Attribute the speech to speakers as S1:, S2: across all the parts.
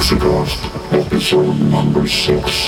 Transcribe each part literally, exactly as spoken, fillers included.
S1: Pixicast, episode number six.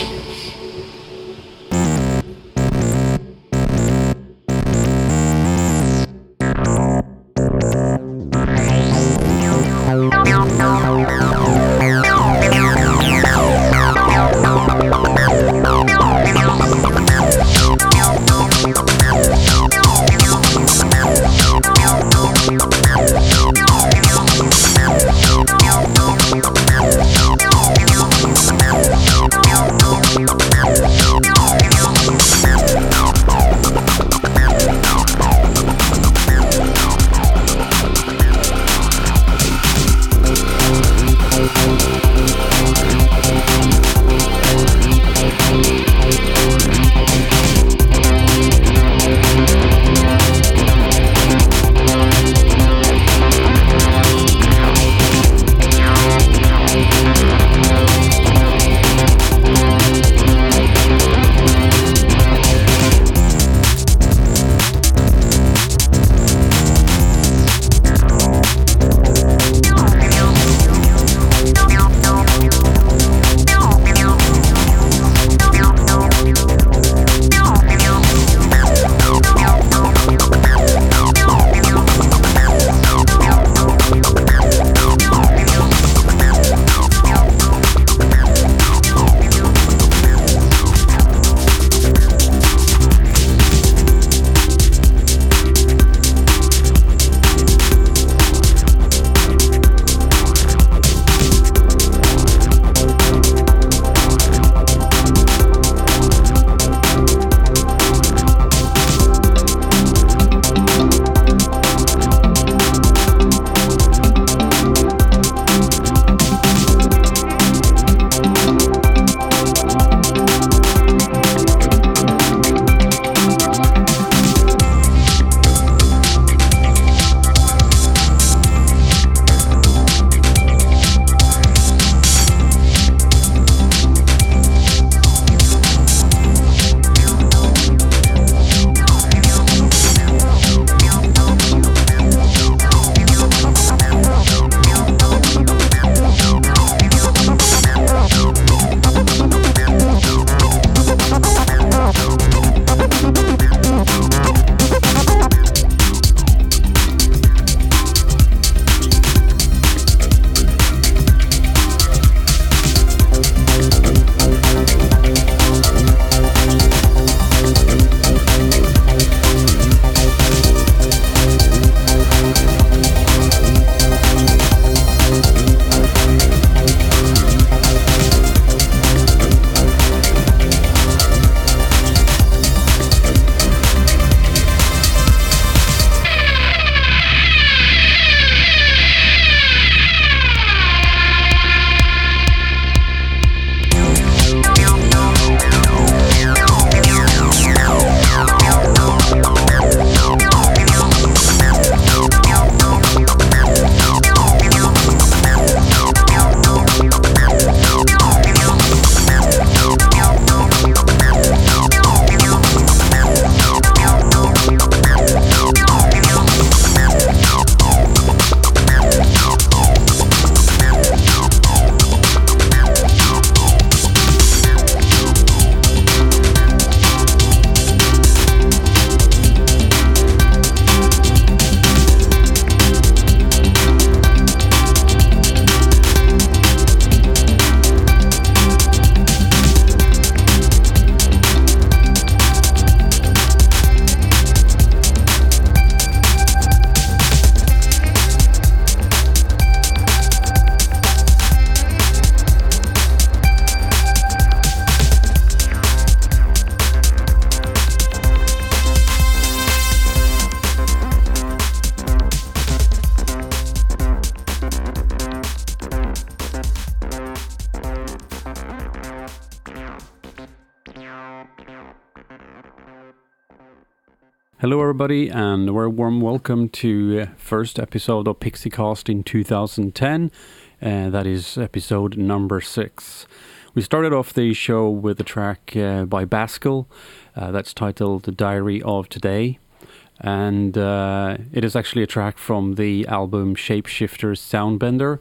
S2: Hello everybody and a very warm welcome to uh, first episode of Pixicast in two thousand ten. Uh, that is episode number six. We started off the show with a track uh, by Baskel uh, that's titled The Diary of Today. And uh, it is actually a track from the album Shapeshifters Soundbender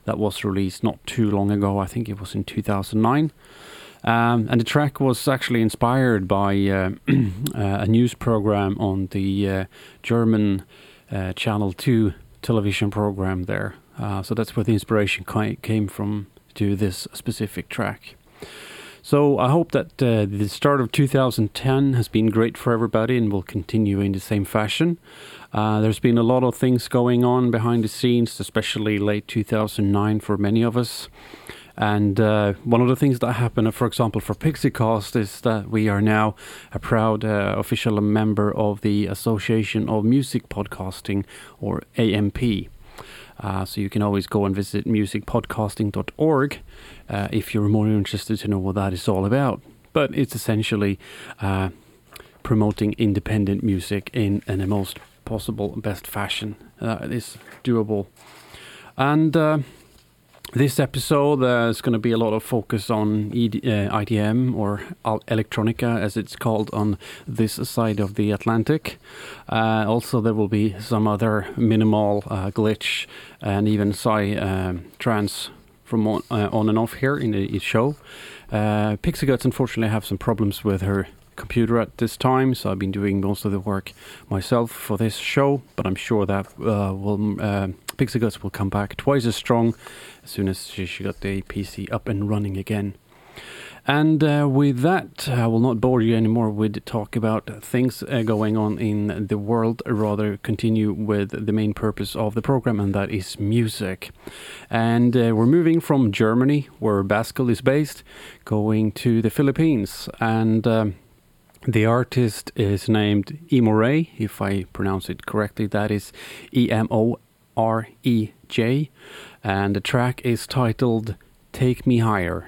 S2: that was released not too long ago. I think it was in two thousand nine. Um, and the track was actually inspired by uh, a news program on the uh, German uh, Channel two television program there. Uh, so that's where the inspiration ki- came from to this specific track. So I hope that uh, the start of two thousand ten has been great for everybody and will continue in the same fashion. Uh, there's been a lot of things going on behind the scenes, especially late two thousand nine for many of us. And uh, one of the things that happened, for example, for PixieCast is that we are now a proud uh, official member of the Association of Music Podcasting, or A M P. Uh, so you can always go and visit music podcasting dot org uh, if you're more interested to know what that is all about. But it's essentially uh, promoting independent music in, in the most possible, best fashion. Uh, it is doable. And uh, this episode uh, is going to be a lot of focus on E D, uh, I D M, or electronica as it's called on this side of the Atlantic. Uh, also there will be some other minimal uh, glitch and even psy um, trance from on, uh, on and off here in the show. Uh, Pixie Guts unfortunately have some problems with her computer at this time, so I've been doing most of the work myself for this show, but I'm sure that uh, will uh, Pixie Guts will come back twice as strong as soon as she, she got the P C up and running again. And uh, with that, I will not bore you anymore with talk about things uh, going on in the world, rather continue with the main purpose of the program, and that is music. And uh, we're moving from Germany, where Baskel is based, going to the Philippines. And um, the artist is named Emorej, if I pronounce it correctly. That is E M O R E J. And the track is titled Take Me Higher.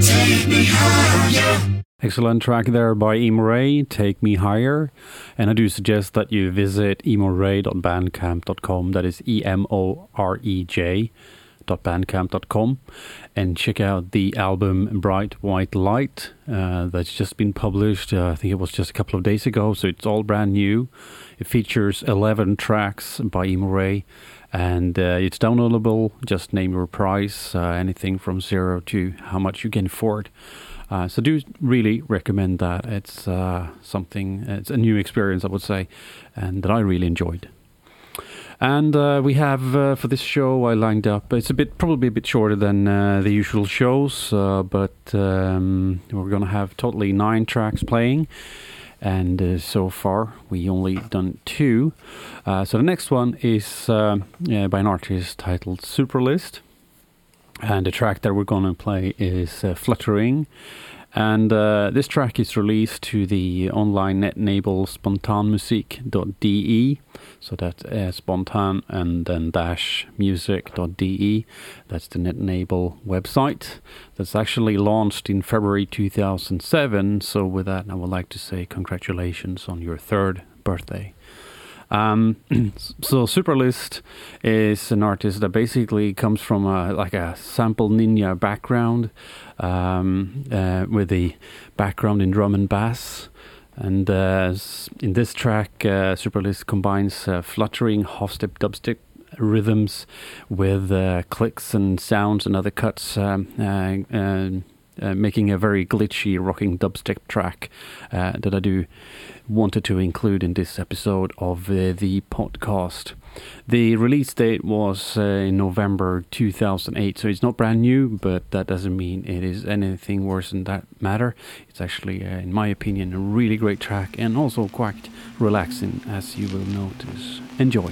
S1: Take me higher.
S2: Excellent track there by Emoray, Take Me Higher. And I do suggest that you visit emoray dot bandcamp dot com. That is E M O R E J dot bandcamp dot com, and check out the album Bright White Light uh, that's just been published. Uh, I think it was just a couple of days ago, so it's all brand new. It features eleven tracks by Emoray, and uh, it's downloadable. Just name your price, uh, anything from zero to how much you can afford. Uh, so do really recommend that. It's uh, something, it's a new experience, I would say, and that I really enjoyed. And uh, we have, uh, for this show, I lined up, it's a bit, probably a bit shorter than uh, the usual shows, uh, but um, we're going to have totally nine tracks playing. And uh, so far, we only done two. Uh, so the next one is uh, yeah, by an artist titled Superlist. And the track that we're going to play is uh, Fluttering. And uh, this track is released to the online net label spontanmusik dot d e. So that's uh, spontan and then dash music dot d e. That's the net label website. That's actually launched in February two thousand seven. So with that, I would like to say congratulations on your third birthday. Um, so Superlist is an artist that basically comes from a, like a sample ninja background, um, uh, with the background in drum and bass. And uh, in this track, uh, Superlist combines uh, fluttering half-step dubstep rhythms with uh, clicks and sounds and other cuts, um, uh, uh, uh, making a very glitchy rocking dubstep track uh, that I do wanted to include in this episode of uh, the podcast. The release date was uh, in November two thousand eight, so it's not brand new, but that doesn't mean it is anything worse than that matter. It's actually, uh, in my opinion, a really great track and also quite relaxing, as you will notice. Enjoy.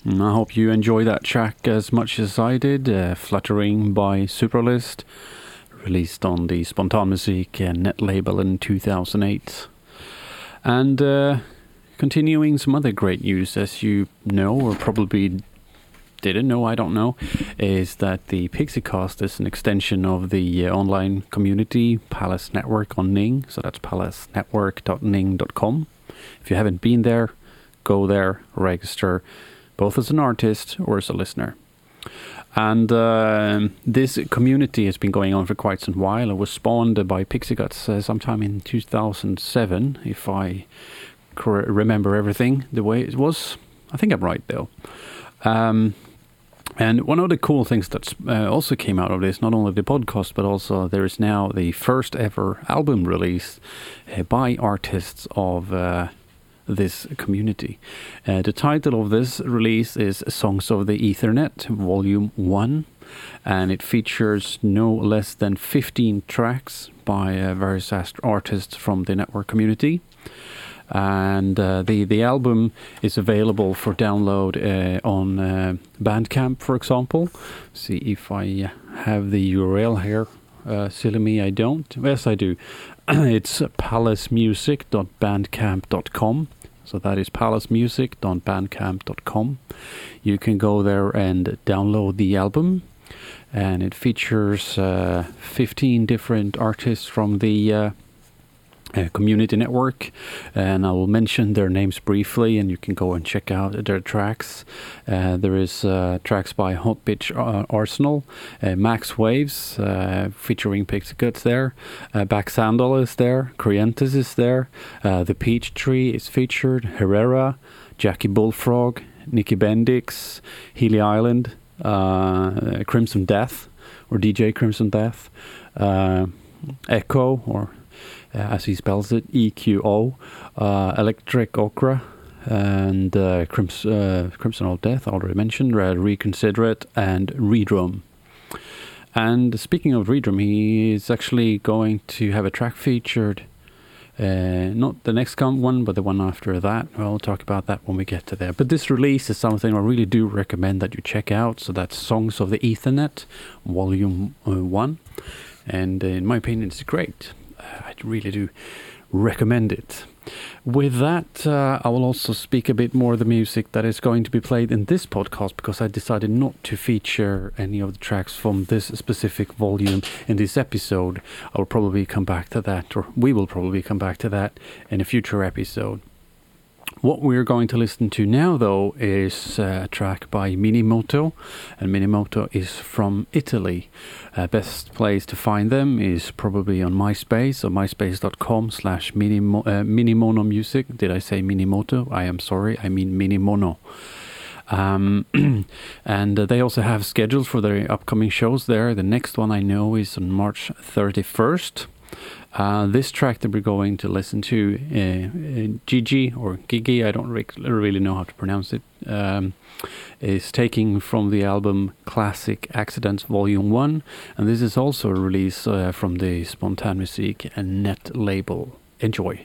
S2: And I hope you enjoy that track as much as I did. Uh, Fluttering by Supralist, released on the Spontanmusik uh, net label in two thousand eight. And uh, continuing some other great news, as you know, or probably didn't know, I don't know, is that the PixieCast is an extension of the uh, online community Palace Network on Ning. So that's palace network dot ning dot com. If you haven't been there, go there, register, both as an artist or as a listener. And uh, this community has been going on for quite some while. It was spawned by PixieGuts uh, sometime in two thousand seven, if I cor- remember everything the way it was. I think I'm right, though. Um, and one of the cool things that uh, also came out of this, not only the podcast, but also there is now the first ever album release uh, by artists of uh, this community. Uh, the title of this release is Songs of the Ethernet, Volume one, and it features no less than fifteen tracks by uh, various ast- artists from the network community. And uh, the the album is available for download uh, on uh, Bandcamp, for example. See if I have the U R L here. Uh, silly me, I don't. Yes, I do. It's palace music dot bandcamp dot com. So that is palace music dot bandcamp dot com. You can go there and download the album, and it features uh, fifteen different artists from the uh, Uh, community network, and I will mention their names briefly, and you can go and check out their tracks. Uh, there is uh, tracks by Hot Pitch uh, Arsenal, uh, Max Waves uh, featuring PixieGuts there, uh, Back Sandal is there, Creantis is there, uh, The Peach Tree is featured, Herrera, Jackie Bullfrog, Nicky Bendix, Healy Island, uh, Crimson Death or D J Crimson Death, uh, Echo, or Uh, as he spells it, E Q O, uh, Electric Okra, and uh, Crims- uh, Crimson Old Death, already mentioned, uh, Reconsiderate, and Redrum. And speaking of Redrum, he is actually going to have a track featured, uh, not the next one, but the one after that. We'll talk about that when we get to there. But this release is something I really do recommend that you check out. So that's Songs of the Ethernet, Volume uh, one. And uh, in my opinion, it's great. I really do recommend it. With that, uh, I will also speak a bit more of the music that is going to be played in this podcast, because I decided not to feature any of the tracks from this specific volume in this episode. I will probably come back to that, or we will probably come back to that in a future episode. What we're going to listen to now, though, is a track by Minimoto, and Minimoto is from Italy. Uh, best place to find them is probably on MySpace, or myspace.com slash minimono music. Did I say Minimoto? I am sorry, I mean Minimono. Um, and uh, they also have schedules for their upcoming shows there. The next one I know is on March thirty-first. Uh, this track that we're going to listen to, uh, uh, Gigi, or Gigi, I don't re- really know how to pronounce it, um, is taking from the album Classic Accidents Volume one, and this is also a release uh, from the Spontanmusik net label. Enjoy.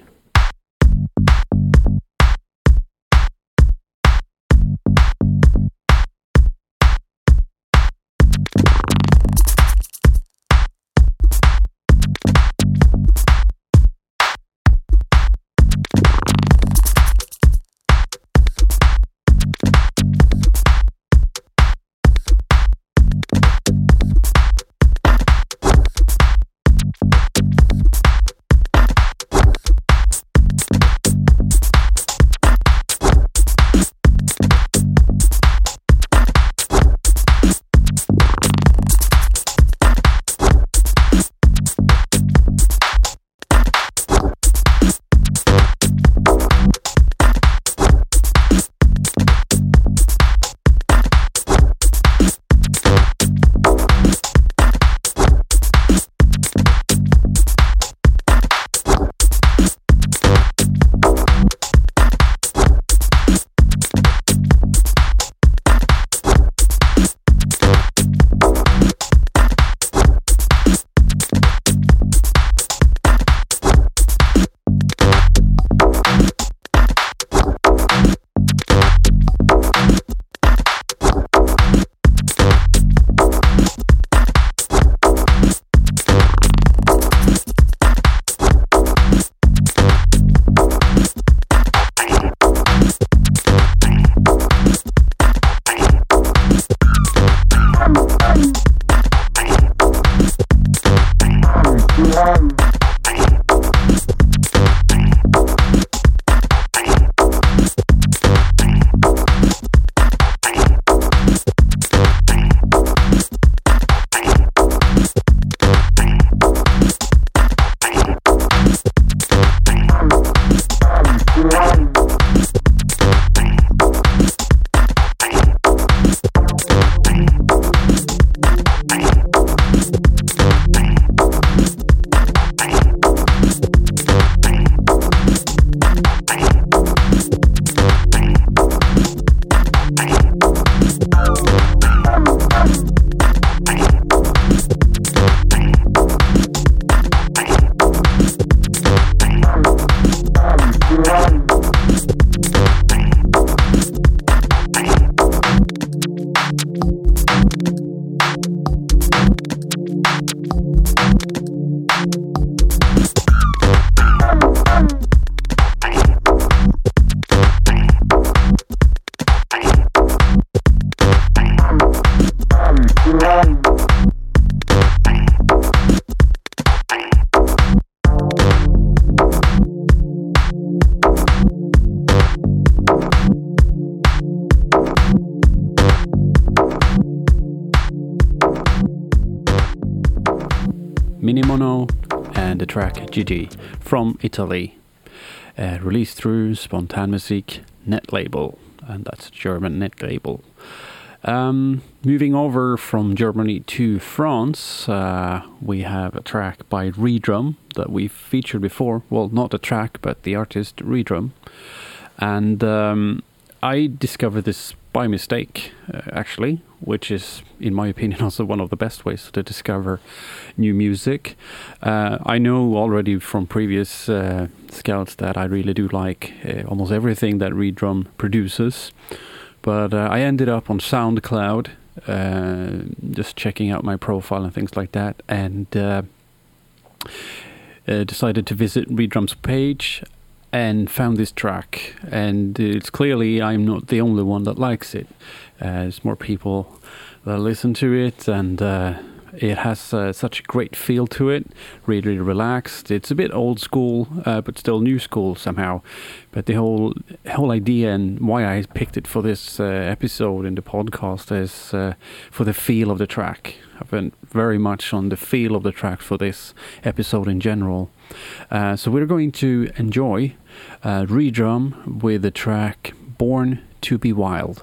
S2: Minimono and the track Gigi from Italy, uh, released through Spontanmusik net label, and that's a German net label. Um, moving over from Germany to France, uh, we have a track by Redrum that we've featured before. Well, not the track, but the artist Redrum. And um, I discovered this by mistake, uh, actually, which is, in my opinion, also one of the best ways to discover new music. Uh, I know already from previous uh, scouts that I really do like uh, almost everything that Redrum produces. But uh, I ended up on SoundCloud, uh, just checking out my profile and things like that, and uh, uh, decided to visit Redrum's page and found this track. And it's clearly I'm not the only one that likes it. Uh, there's more people that listen to it, and uh, it has uh, such a great feel to it, really relaxed. It's a bit old school, uh, but still new school somehow. But the whole whole idea and why I picked it for this uh, episode in the podcast is uh, for the feel of the track. I've been very much on the feel of the track for this episode in general. Uh, so we're going to enjoy uh, Redrum with the track Born to be Wild.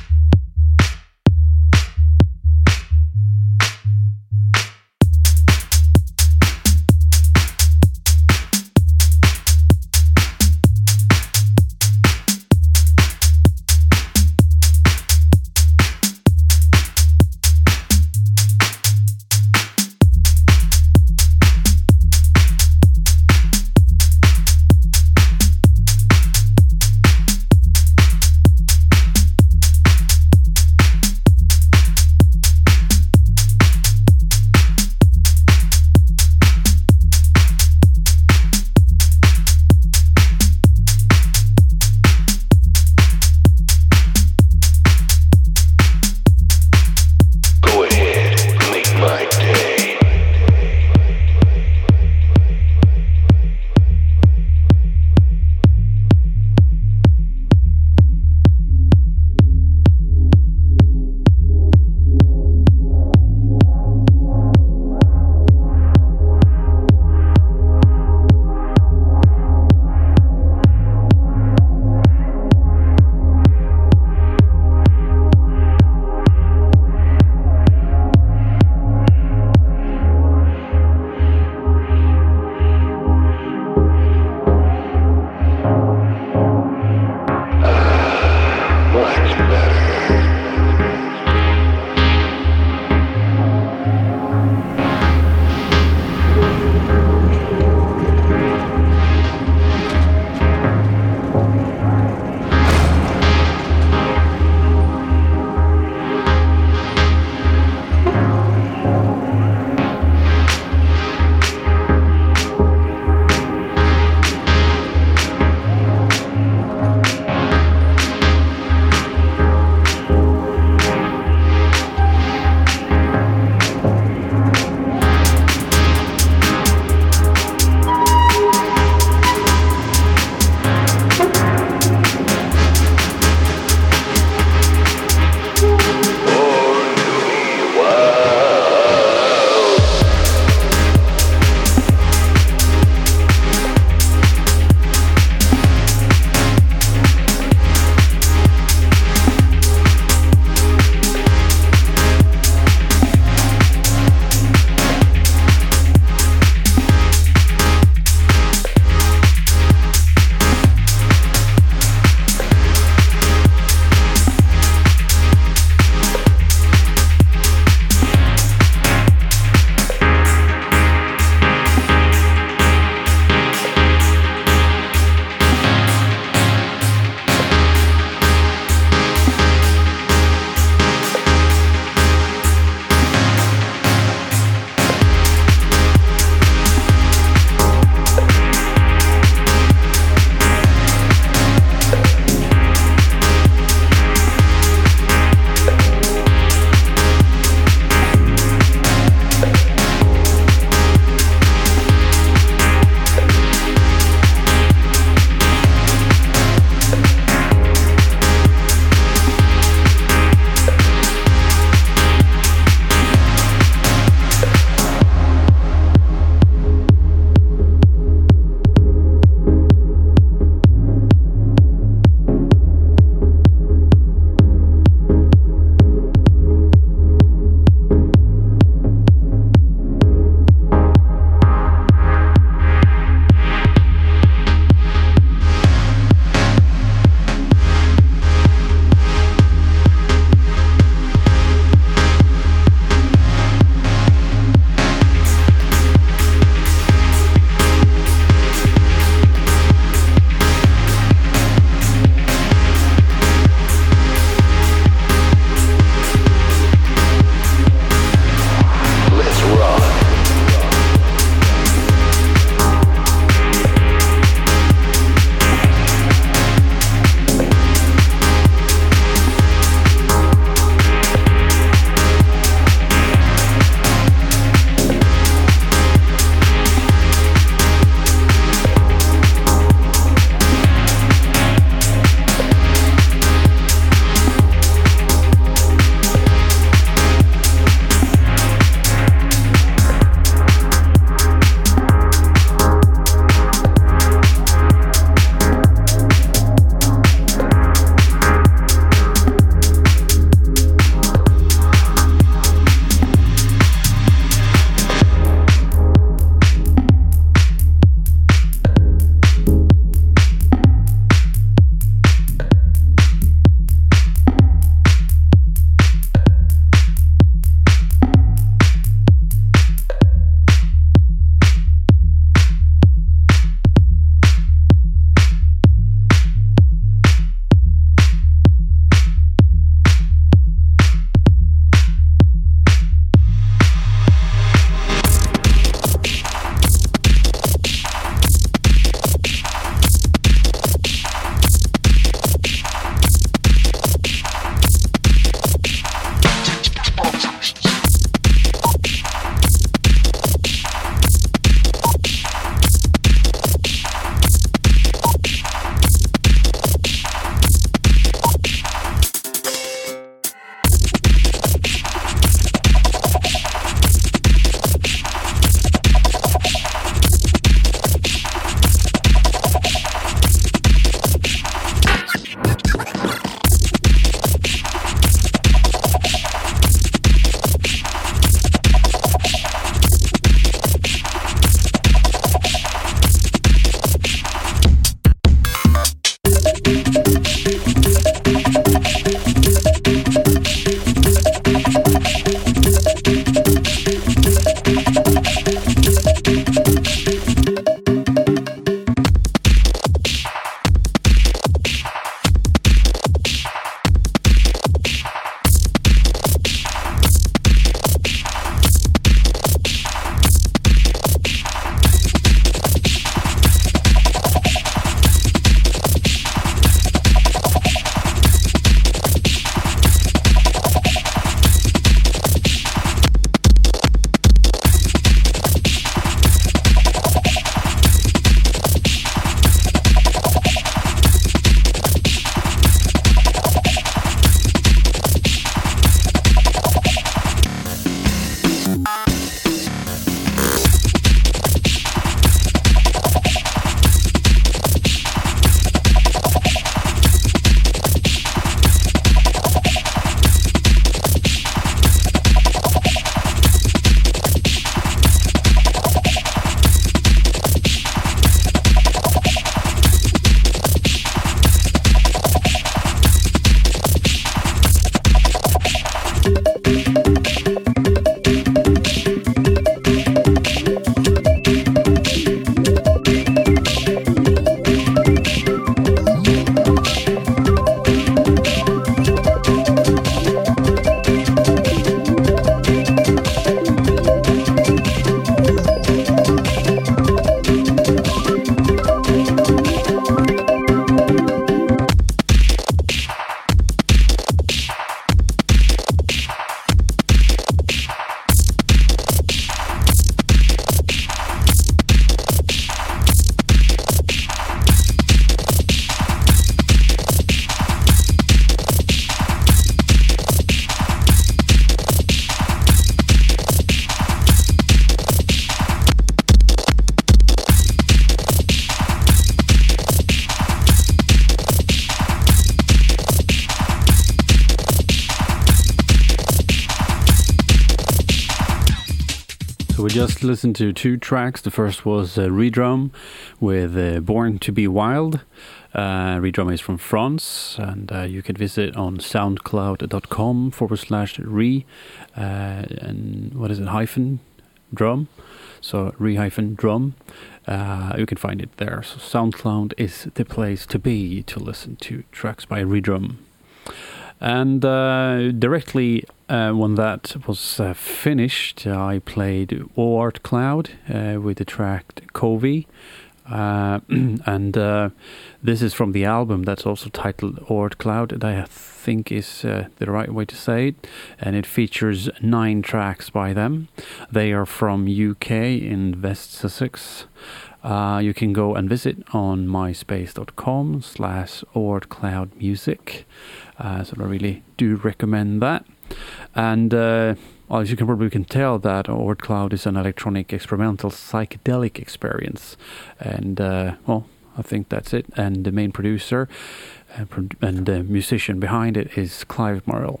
S2: So we just listened to two tracks. The first was uh, Redrum with uh, Born to be Wild. Uh, Redrum is from France, and uh, you can visit on soundcloud.com forward slash re, uh, and what is it, hyphen drum? So re hyphen drum. Uh, you can find it there. So SoundCloud is the place to be to listen to tracks by Redrum. And uh, directly uh, when that was uh, finished, I played Art Cloud uh, with the track Covey. Uh, and uh, this is from the album that's also titled Art Cloud, that I think is uh, the right way to say it. And it features nine tracks by them. They are from U K in West Sussex. Uh, you can go and visit on myspace.com slash ortcloudmusic. Uh, so I really do recommend that. And uh, well, as you can probably can tell, that Art Cloud is an electronic experimental psychedelic experience. And uh, well, I think that's it. And the main producer uh, pro- and the musician behind it is Clive Morrell.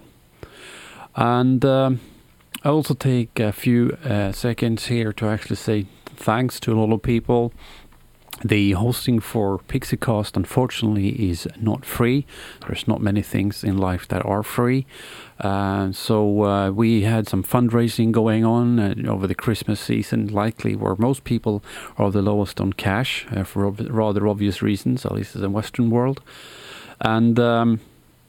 S2: And um, I also take a few uh, seconds here to actually say thanks to a lot of people. The hosting for PixieCast, unfortunately, is not free. There's not many things in life that are free. Uh, so uh, we had some fundraising going on uh, over the Christmas season, likely where most people are the lowest on cash uh, for ob- rather obvious reasons, at least in the Western world. And um,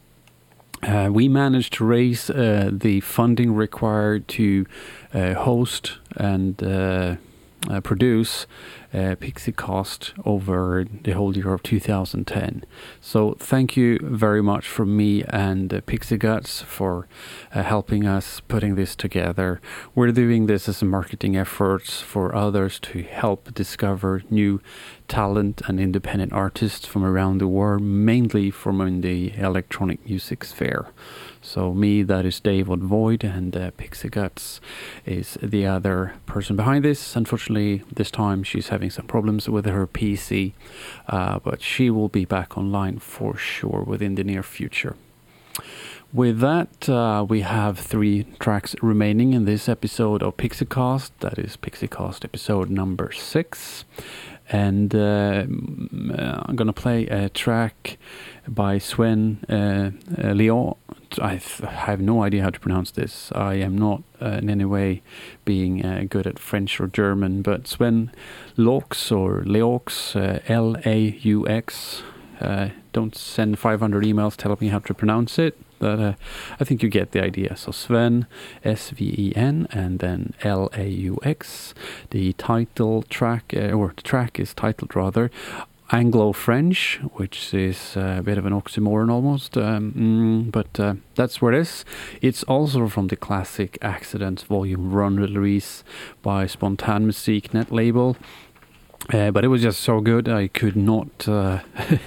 S2: uh, we managed to raise uh, the funding required to uh, host and uh, uh, produce Uh, PixieCast over the whole year of two thousand ten. So thank you very much from me and uh, Pixie Guts for uh, helping us putting this together. We're doing this as a marketing efforts for others to help discover new talent and independent artists from around the world, mainly from in the electronic music sphere. So me, that is David Void, and uh, Pixie Guts is the other person behind this. Unfortunately, this time she's having some problems with her P C, uh, but she will be back online for sure within the near future. With that, uh, we have three tracks remaining in this episode of PixieCast. That is PixieCast episode number six. And uh, I'm going to play a track by Sven uh, uh, Leon. I th- have no idea how to pronounce this. I am not uh, in any way being uh, good at French or German, but Sven Laux or Leaux, uh, L A U X. Uh, don't send five hundred emails telling me how to pronounce it, but uh, I think you get the idea. So Sven, S V E N, and then L A U X. The title track, uh, or the track is titled rather, Anglo-French, which is uh, a bit of an oxymoron almost, um, mm, but uh, that's what it is. It's also from the classic Accidents Volume one release by Spontan Musik net label. Uh, but it was just so good I could not uh,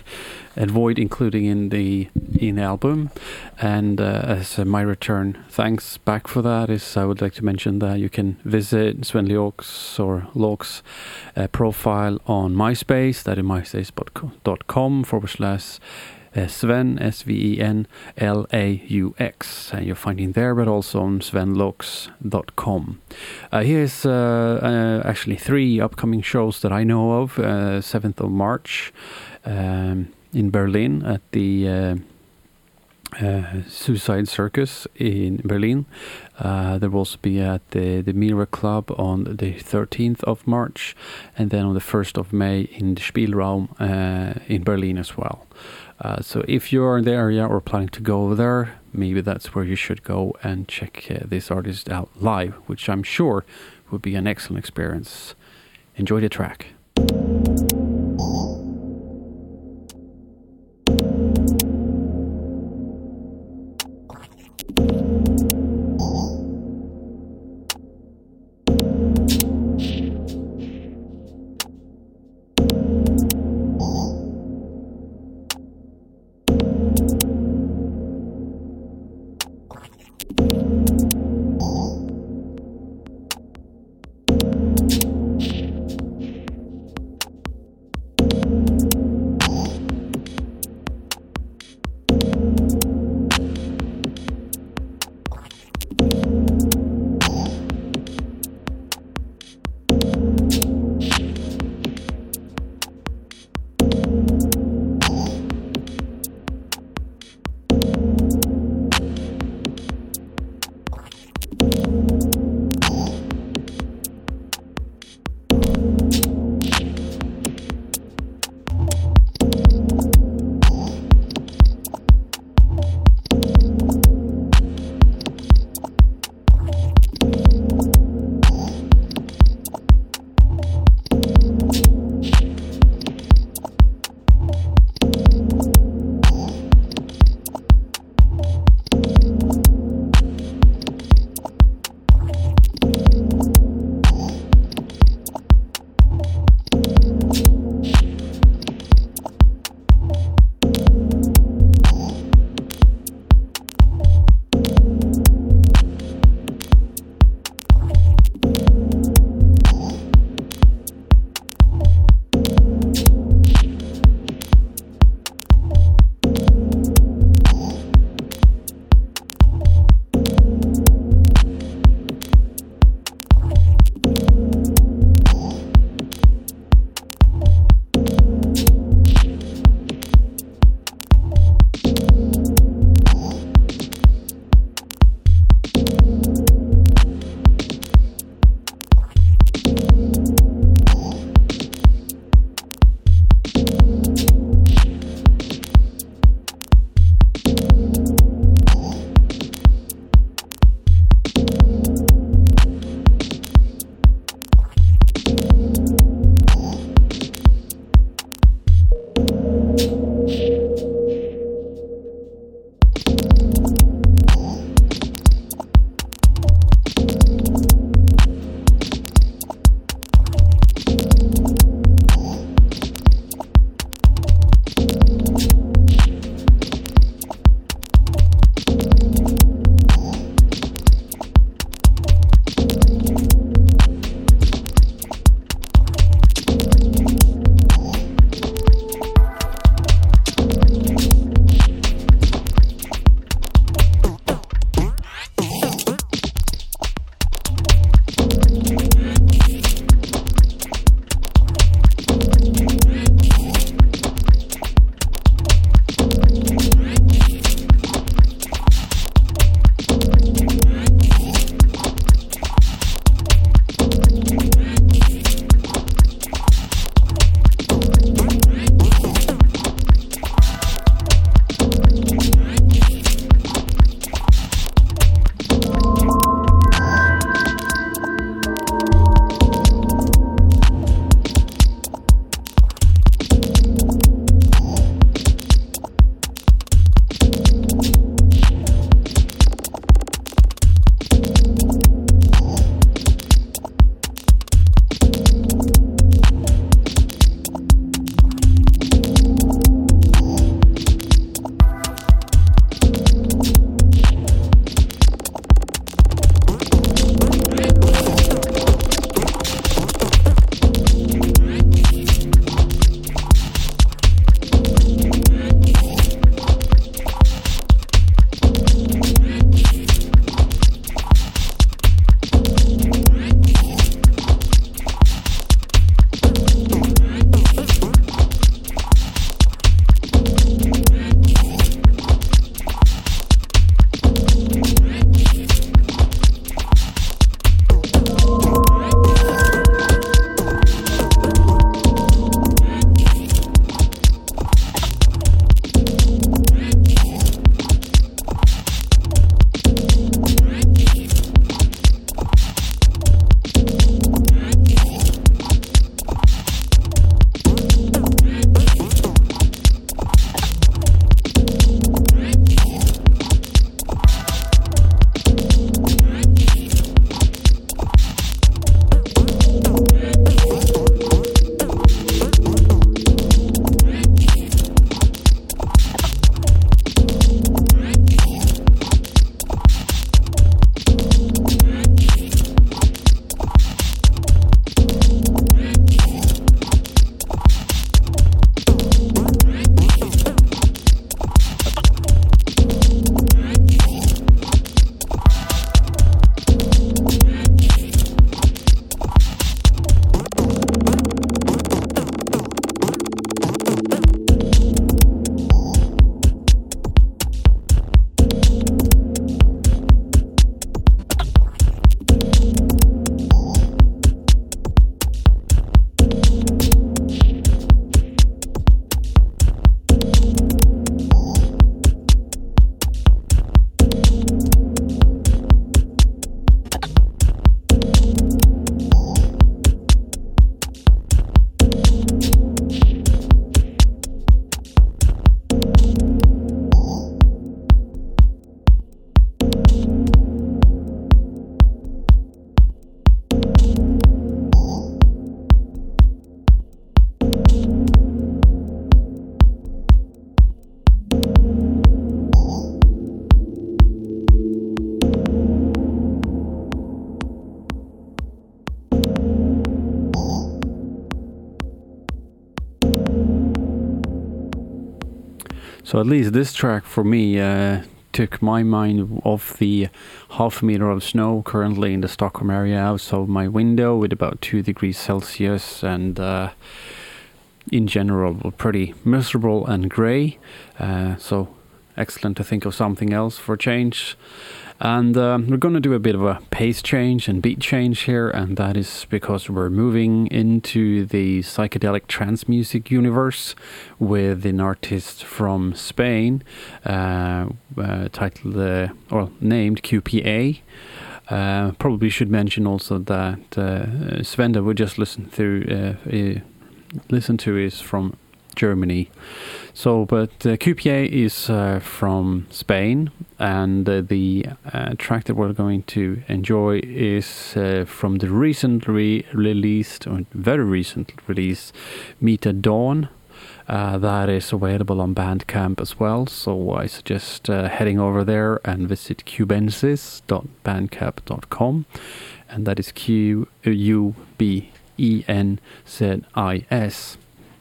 S2: avoid including in the in album. And uh, as uh, my return thanks back for that is I would like to mention that you can visit Sven Leaux or Laux uh, profile on MySpace. That is myspace.com forward slash Uh, Sven, S V E N L A U X, and you'll find him there, but also on sven laux dot com. Uh, here's uh, uh, actually three upcoming shows that I know of. Uh, seventh of March um, in Berlin at the uh, uh, Suicide Circus in Berlin. Uh, there will also be at the, the Mira Club on the thirteenth of March, and then on the first of May in the Spielraum uh, in Berlin as well. Uh, so if you're in the area or planning to go over there, maybe that's where you should go and check uh, this artist out live, which I'm sure would be an excellent experience. Enjoy the track. So at least this track for me uh, took my mind off the half meter of snow currently in the Stockholm area outside my window with about two degrees Celsius and uh, in general pretty miserable and grey. Uh, so excellent to think of something else for a change. And uh, we're going to do a bit of a pace change and beat change here, and that is because we're moving into the psychedelic trance music universe with an artist from Spain, uh, uh, titled uh, or named Q P A. Uh, probably should mention also that uh, Sven that we just listened through, uh, uh, listen to is from Germany. So, but uh, Q P A is uh, from Spain, and uh, the uh, track that we're going to enjoy is uh, from the recently released, or very recent release, Meta Dawn. Uh, that is available on Bandcamp as well, so I suggest uh, heading over there and visit cubensis dot bandcamp dot com, and that is Q U B E N Z I S.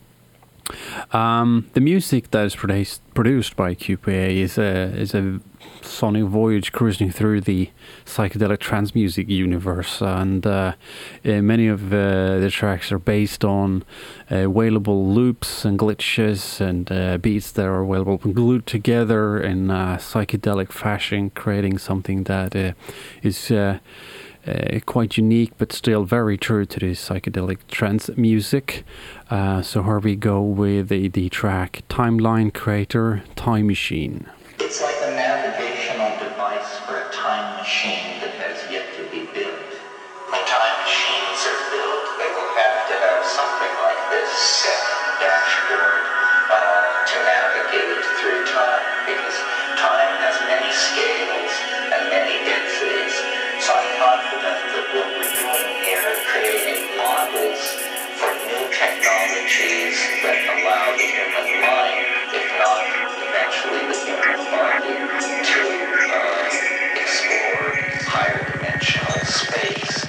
S2: Um, the music that is produced, produced by Q P A is a is a sonic voyage cruising through the psychedelic trance music universe, and uh, uh, many of uh, the tracks are based on uh, available loops and glitches and uh, beats that are available glued together in uh, psychedelic fashion, creating something that uh, is Uh, Uh, quite unique, but still very true to the psychedelic trance music. Uh, so here we go with the, the track Timeline Creator Time Machine.
S3: It's like a navigational device for a time machine that has yet to be built. When time machines are built, they will have to have something like this set dashboard uh, to navigate through time, because time has many scales and many densities. So I'm confident that what we're doing here is creating models for new technologies that allow the human mind, if not eventually the human body, to uh, explore higher dimensional space.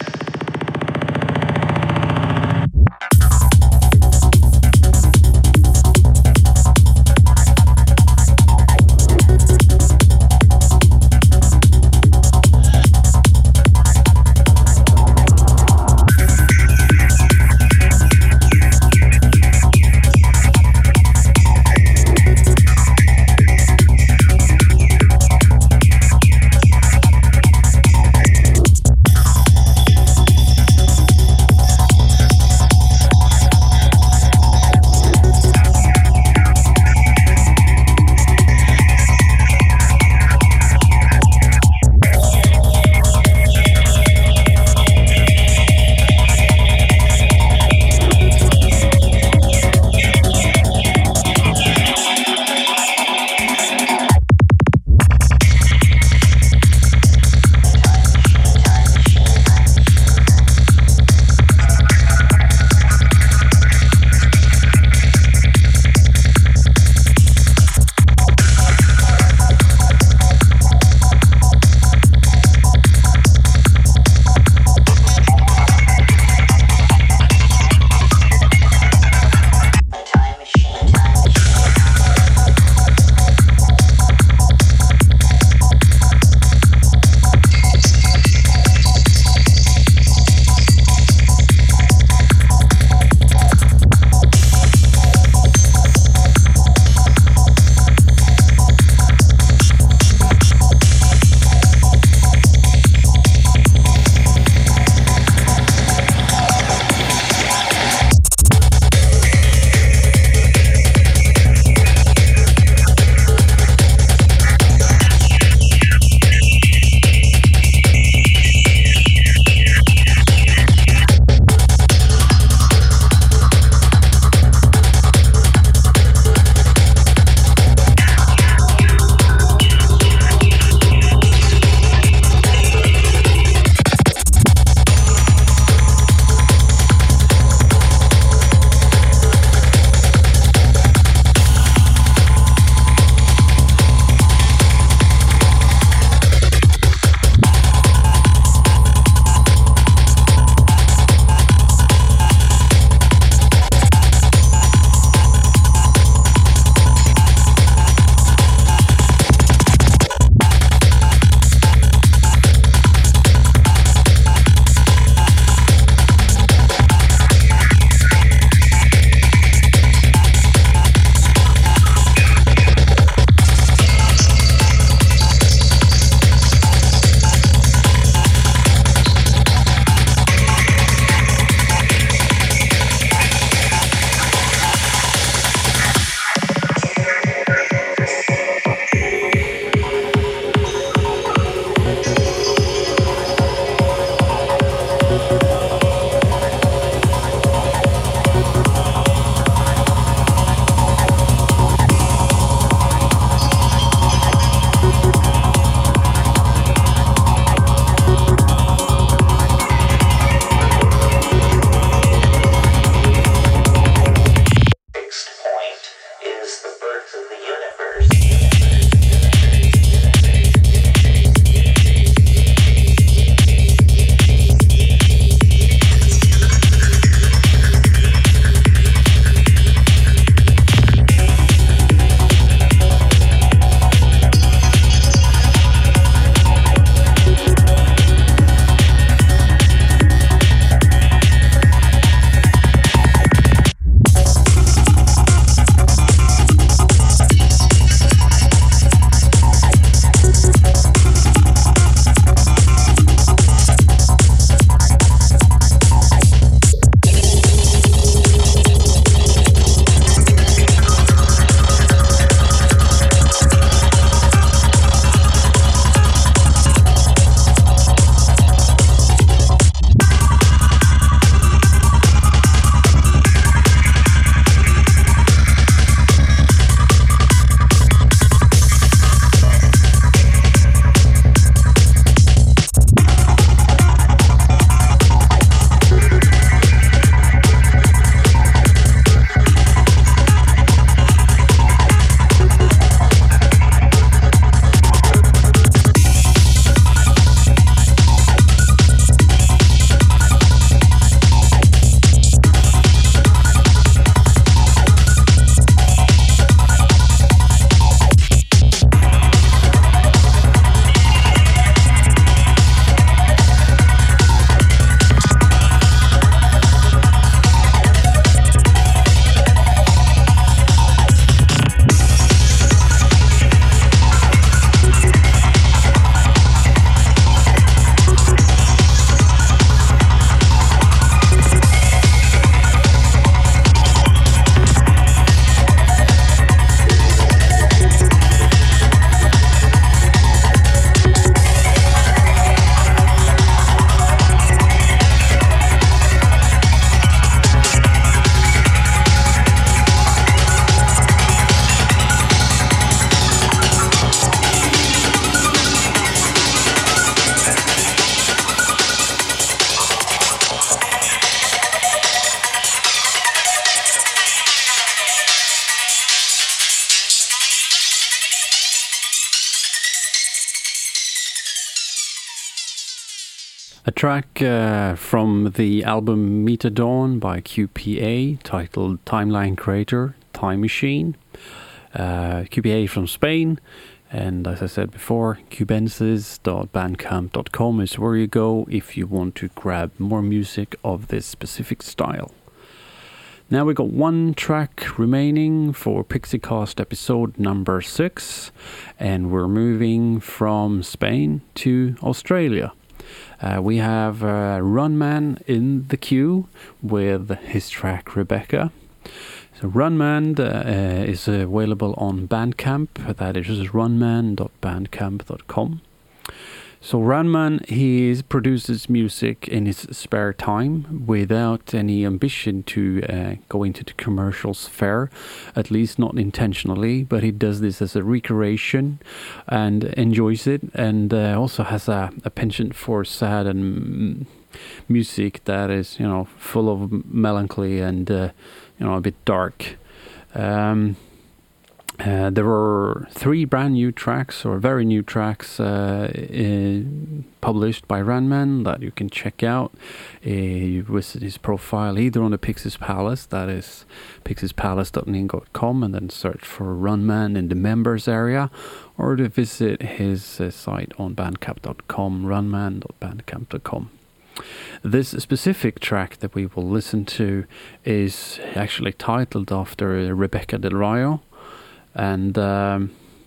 S2: A track uh, from the album Meet at Dawn by Q P A, titled Timeline Creator, Time Machine. Uh, Q P A from Spain, and as I said before, cubensis dot bandcamp dot com is where you go if you want to grab more music of this specific style. Now we got one track remaining for PixieCast episode number six, and we're moving from Spain to Australia. Uh, we have uh, Runman in the queue with his track Rebecca. So Runman uh, is available on Bandcamp. That is runman dot bandcamp dot com. So Runman, he produces music in his spare time without any ambition to uh, go into the commercial sphere, at least not intentionally, but he does this as a recreation and enjoys it, and uh, also has a, a penchant for sad and music that is, you know, full of melancholy and, uh, you know, a bit dark. Um, Uh, there were three brand new tracks, or very new tracks, uh, uh, published by Runman that you can check out. Uh, you visit his profile either on the Pixies Palace, that is pixies palace dot ningo dot com, and then search for Runman in the members area, or to visit his uh, site on bandcamp dot com, runman dot bandcamp dot com. This specific track that we will listen to is actually titled after Rebecca Del Rio. And um,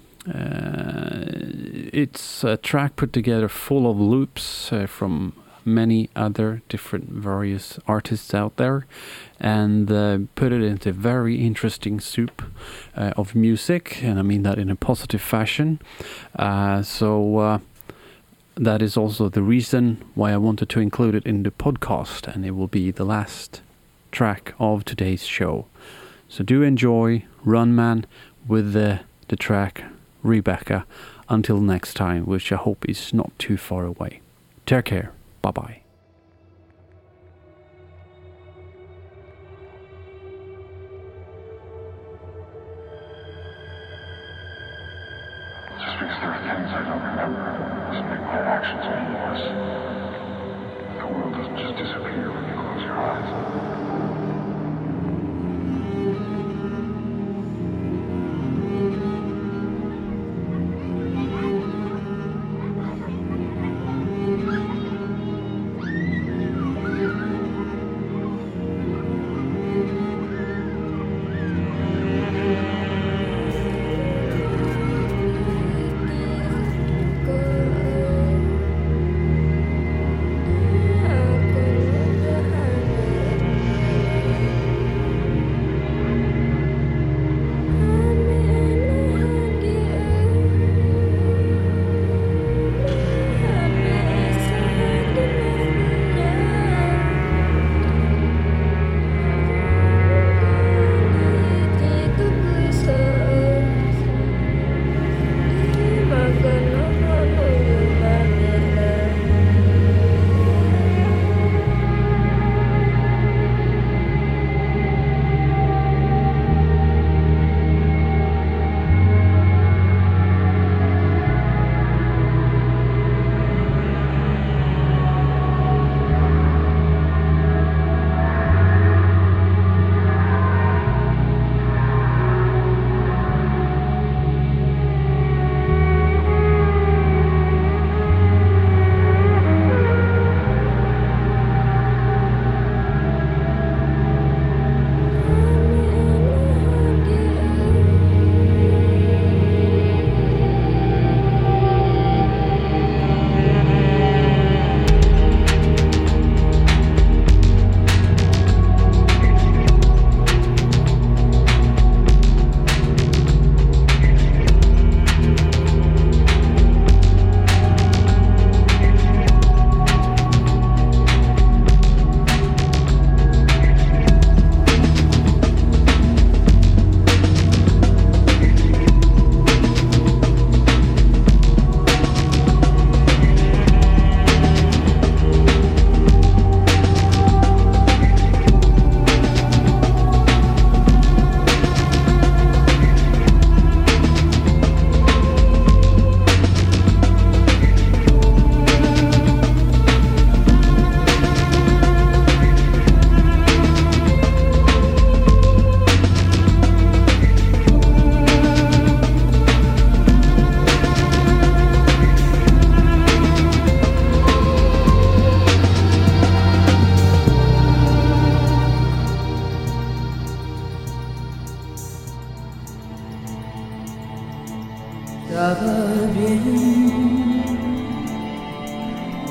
S2: uh, it's a track put together full of loops uh, from many other different various artists out there, and uh, put it into a very interesting soup uh, of music, and I mean that in a positive fashion. Uh, so uh, that is also the reason why I wanted to include it in the podcast, and it will be the last track of today's show. So do enjoy Runman with the, the track Rebecca until next time, which I hope is not too far away. Take care. Bye-bye.
S4: Just because there are things I don't remember doesn't make my actions meaningless. The world doesn't just disappear when you close your eyes.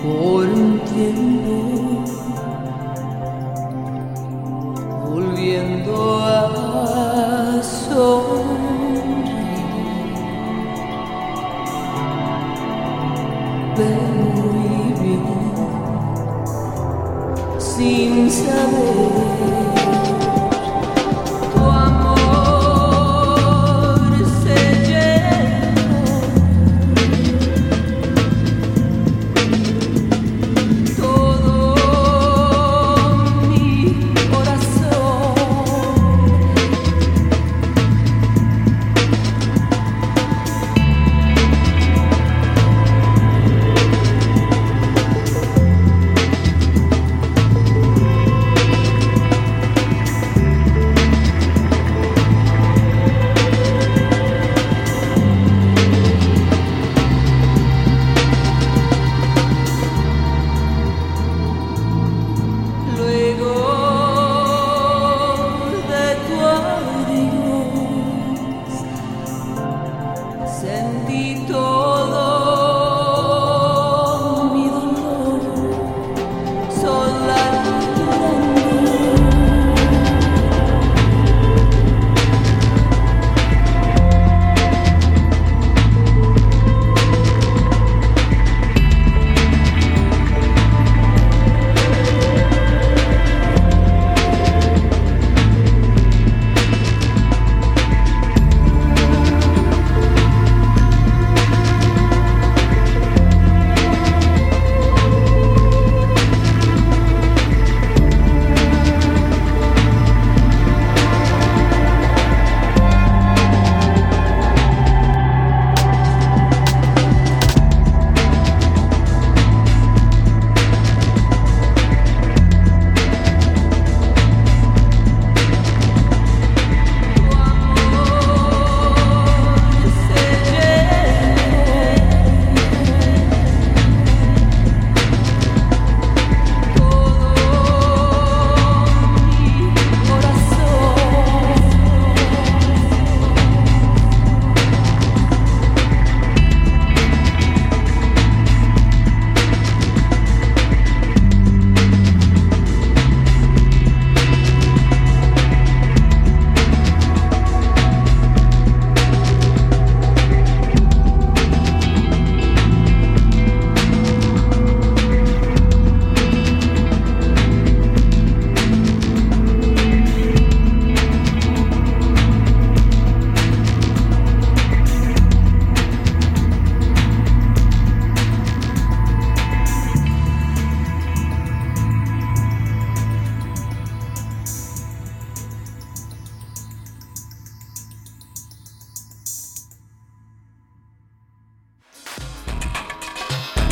S5: por un tiempo, volviendo a sonreír. Ven muy bien, sin saber.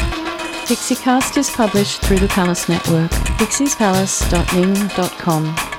S6: Pixiecast is published through the Palace Network, pixies palace dot ning dot com.